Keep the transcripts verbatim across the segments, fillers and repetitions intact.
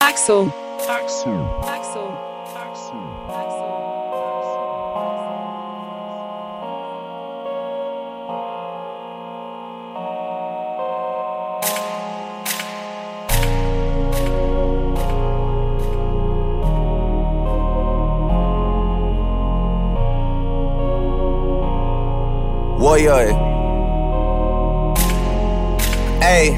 Axel. Axel. Axel. Axel. Warrior. Hey,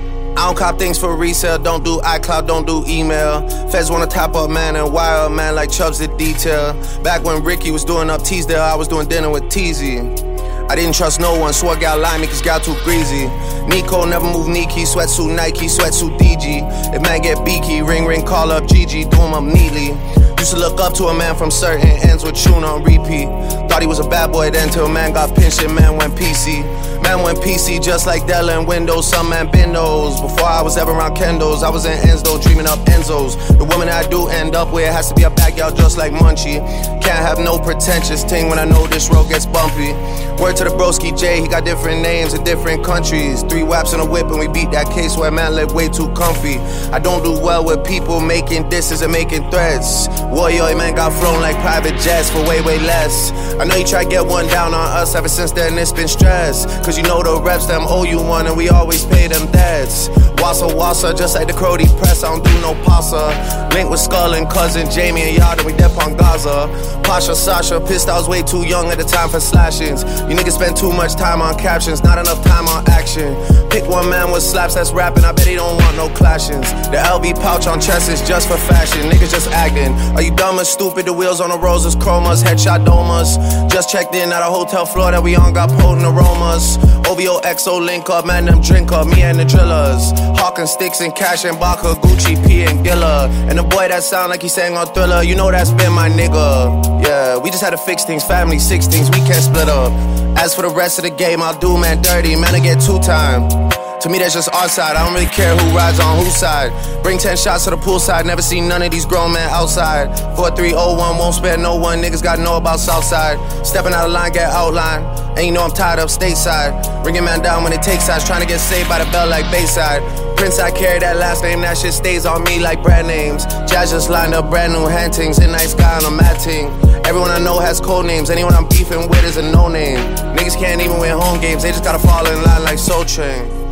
I don't cop things for resale, don't do iCloud, don't do email. Feds wanna top up, man, and wire up, man, like Chubbs did detail. Back when Ricky was doing up Teasdale, I was doing dinner with Teasy. I didn't trust no one, swore gal lie me cause gal too greasy. Nico never move Nike, sweatsuit Nike, sweatsuit D G. If man get beaky, ring ring, call up Gigi, do him up neatly. Used to look up to a man from certain ends with tune on repeat. Thought he was a bad boy then till man got pinched and man went P C. Man went P C just like Dell and Windows, some man been those. Before I was ever around Kendos, I was in Enzo, dreaming up Enzos. The woman I do end up with has to be a backyard just like Munchie. Can't have no pretentious ting when I know this road gets bumpy. Word to the broski J, he got different names in different countries. Three whaps in a whip and we beat that case where man lived way too comfy. I don't do well with people making disses and making threats. Warrior, man got flown like private jets for way, way less. I know you try to get one down on us, ever since then it's been stress. Cause you know the reps, them owe you one and we always pay them debts. Wassa wassa, just like the Crody press, I don't do no pasta. Link with Skull and cousin Jamie and Yada, we dep on Gaza. Pasha, Sasha, pissed I was way too young at the time for slashings. You niggas spend too much time on captions, not enough time on action. Pick one man with slaps that's rapping, I bet he don't want no clashings. The L B pouch on chest is just for fashion, niggas just acting. Are you dumb or stupid? The wheels on the roses, chromas, headshot domas. Just checked in at a hotel floor that we on, got potent aromas. O V O X O link up, man, them drink up, me and the drillers. Hawking sticks and cash and Baka, Gucci, P and Gilla. And the boy that sound like he sang on Thriller, you know that's been my nigga. Yeah, we just had to fix things, family, six things, we can't split up. As for the rest of the game, I'll do man dirty, man, I get two time. To me, that's just our side. I don't really care who rides on whose side. Bring ten shots to the poolside. Never seen none of these grown men outside. four three oh one, won't spare no one. Niggas gotta know about Southside. Stepping out of line, get outline. And you know I'm tied up stateside. Bringing man down when it takes sides. Trying to get saved by the bell like Bayside. Prince, I carry that last name. That shit stays on me like brand names. Jazz just lined up brand new hantings. In nice guy on a matting. Everyone I know has code names. Anyone I'm beefing with is a no name. Niggas can't even win home games. They just gotta fall in line like Soul Train.